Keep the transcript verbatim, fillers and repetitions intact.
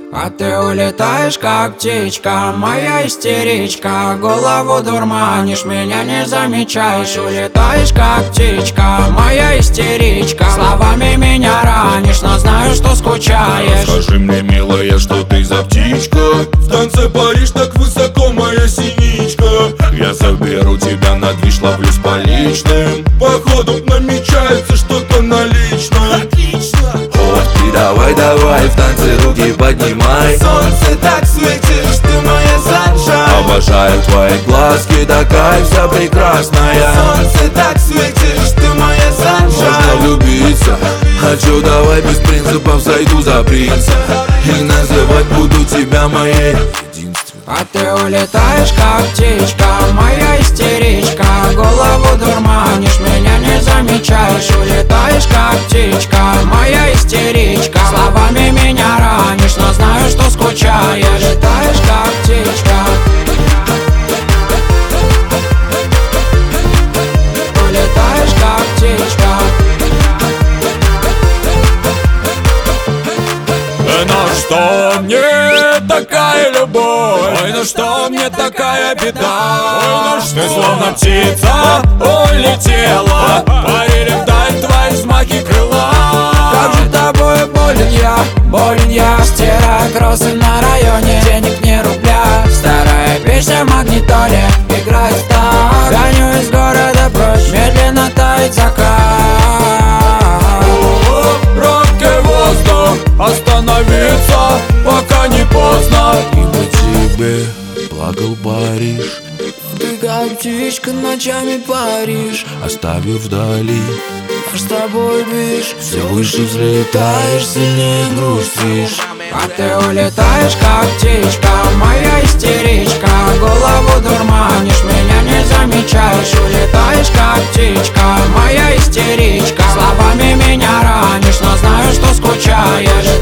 А ты улетаешь, как птичка, моя истеричка. Голову дурманишь, меня не замечаешь. Улетаешь, как птичка, моя истеричка. Словами меня ранишь, но знаю, что скучаешь. Скажи мне, милая, что ты за птичка? В танце паришь так высоко, моя синичка. Я заберу тебя на движ, ловлюсь по личным. Походу намечается что-то на личном. Отлично! И давай, давай, в танце руки поднимай. Солнце так светишь, ты моя sunshine. Обожаю твои глазки, такая вся прекрасная. Солнце так светишь, ты моя sunshine. Можно влюбиться, хочу, давай без принципов сойду за принца. И называть буду тебя моей единственной. А ты улетаешь, как птичка, моя истеричка. Голову дурманишь, меня не замечаешь. Улетаешь, как птичка, моя истеричка. Словами меня ранишь, но знаю, что скучаешь. Улетаешь, как птичка. Улетаешь, как птичка. На что мне такая любовь? Ой, на что мне такая беда? Ой, на что? Ты словно птица улетела, парили вдаль твои взмахи крыла. Как же тобой болен я, болен я. Стираю кроссы на районе, денег не рубля. Старая песня в магнитоле играет так. Гоню из города прочь, медленно тает закат. Пробкой воздух, остановиться, пока не поздно. И по тебе плакал Париж, Ты как птичка ночами паришь, оставив вдали. наш с тобой движ. Все выше взлетаешь, сильнее грустишь. А ты улетаешь, как птичка, моя истеричка. Голову дурманишь, меня не замечаешь. Улетаешь, как птичка, моя истеричка. Словами меня ранишь, но знаю, что скучаешь.